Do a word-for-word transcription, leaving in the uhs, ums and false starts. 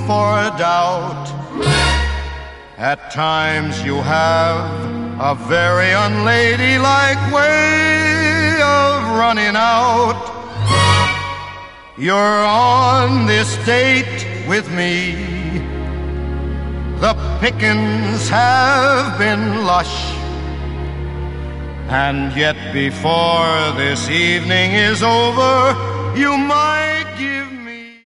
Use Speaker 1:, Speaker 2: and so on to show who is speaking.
Speaker 1: for a doubt. At times you have a very unladylike way of running out. You're on this date with me. The pickings have been lush, and yet before this evening is over, you might give